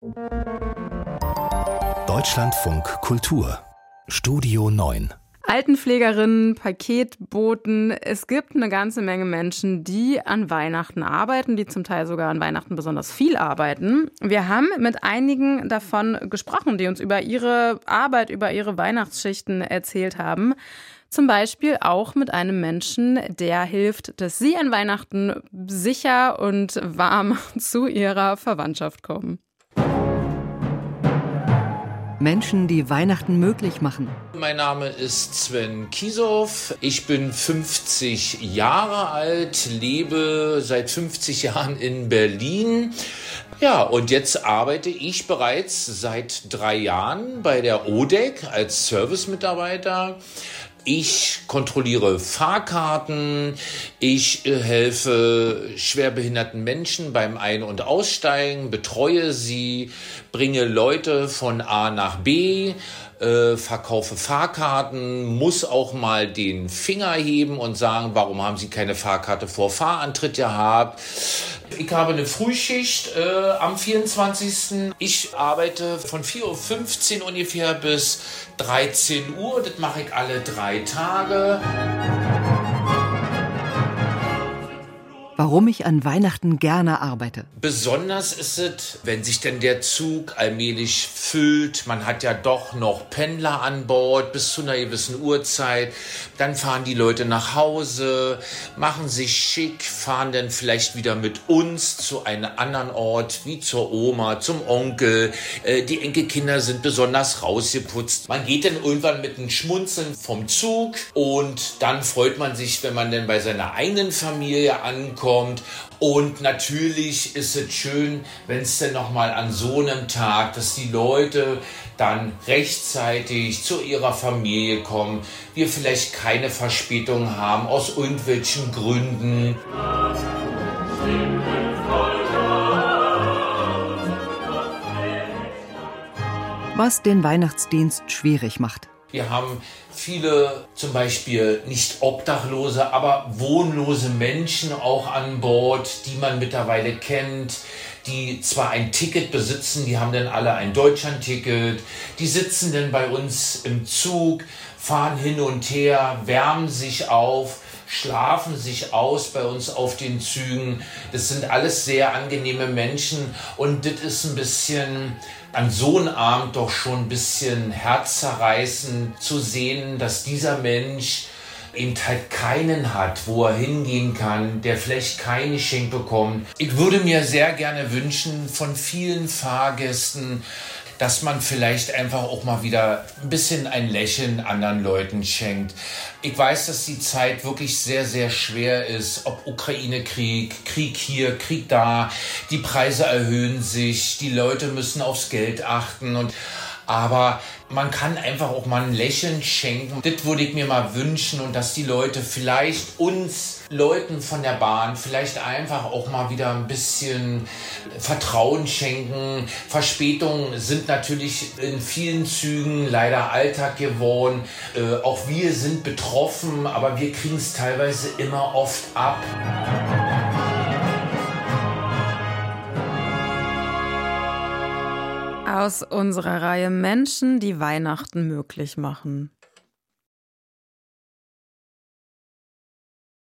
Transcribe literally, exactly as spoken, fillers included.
Deutschlandfunk Kultur Studio neun. Altenpflegerinnen, Paketboten, es gibt eine ganze Menge Menschen, die an Weihnachten arbeiten, die zum Teil sogar an Weihnachten besonders viel arbeiten. Wir haben mit einigen davon gesprochen, die uns über ihre Arbeit, über ihre Weihnachtsschichten erzählt haben. Zum Beispiel auch mit einem Menschen, der hilft, dass sie an Weihnachten sicher und warm zu ihrer Verwandtschaft kommen. Menschen, die Weihnachten möglich machen. Mein Name ist Sven Kiesow. Ich bin fünfzig Jahre alt, lebe seit fünfzig Jahren in Berlin. Ja, und jetzt arbeite ich bereits seit drei Jahren bei der O D E C als Servicemitarbeiter. Ich kontrolliere Fahrkarten, ich äh, helfe schwerbehinderten Menschen beim Ein- und Aussteigen, betreue sie, bringe Leute von A nach B, äh, verkaufe Fahrkarten, muss auch mal den Finger heben und sagen, warum haben Sie keine Fahrkarte vor Fahrantritt gehabt? Ich habe eine Frühschicht äh, am vierundzwanzigsten Ich arbeite von vier Uhr fünfzehn ungefähr bis dreizehn Uhr. Das mache ich alle drei Tage. Warum ich an Weihnachten gerne arbeite. Besonders ist es, wenn sich denn der Zug allmählich füllt. Man hat ja doch noch Pendler an Bord bis zu einer gewissen Uhrzeit. Dann fahren die Leute nach Hause, machen sich schick, fahren dann vielleicht wieder mit uns zu einem anderen Ort, wie zur Oma, zum Onkel. Die Enkelkinder sind besonders rausgeputzt. Man geht dann irgendwann mit einem Schmunzeln vom Zug und dann freut man sich, wenn man dann bei seiner eigenen Familie ankommt. Und natürlich ist es schön, wenn es denn nochmal an so einem Tag, dass die Leute dann rechtzeitig zu ihrer Familie kommen, wir vielleicht keine Verspätung haben aus irgendwelchen Gründen. Was den Weihnachtsdienst schwierig macht. Wir haben viele, zum Beispiel nicht Obdachlose, aber wohnlose Menschen auch an Bord, die man mittlerweile kennt, die zwar ein Ticket besitzen, die haben dann alle ein Deutschlandticket, die sitzen dann bei uns im Zug, fahren hin und her, wärmen sich auf, schlafen sich aus bei uns auf den Zügen. Das sind alles sehr angenehme Menschen und das ist ein bisschen an so einem Abend doch schon ein bisschen herzzerreißend zu sehen, dass dieser Mensch eben halt keinen hat, wo er hingehen kann, der vielleicht kein Geschenk bekommt. Ich würde mir sehr gerne wünschen von vielen Fahrgästen, dass man vielleicht einfach auch mal wieder ein bisschen ein Lächeln anderen Leuten schenkt. Ich weiß, dass die Zeit wirklich sehr, sehr schwer ist. Ob Ukraine-Krieg, Krieg hier, Krieg da. Die Preise erhöhen sich, die Leute müssen aufs Geld achten. Und aber man kann einfach auch mal ein Lächeln schenken. Das würde ich mir mal wünschen und dass die Leute vielleicht uns Leuten von der Bahn vielleicht einfach auch mal wieder ein bisschen Vertrauen schenken. Verspätungen sind natürlich in vielen Zügen leider Alltag geworden. Äh, auch wir sind betroffen, aber wir kriegen es teilweise immer oft ab. Aus unserer Reihe Menschen, die Weihnachten möglich machen.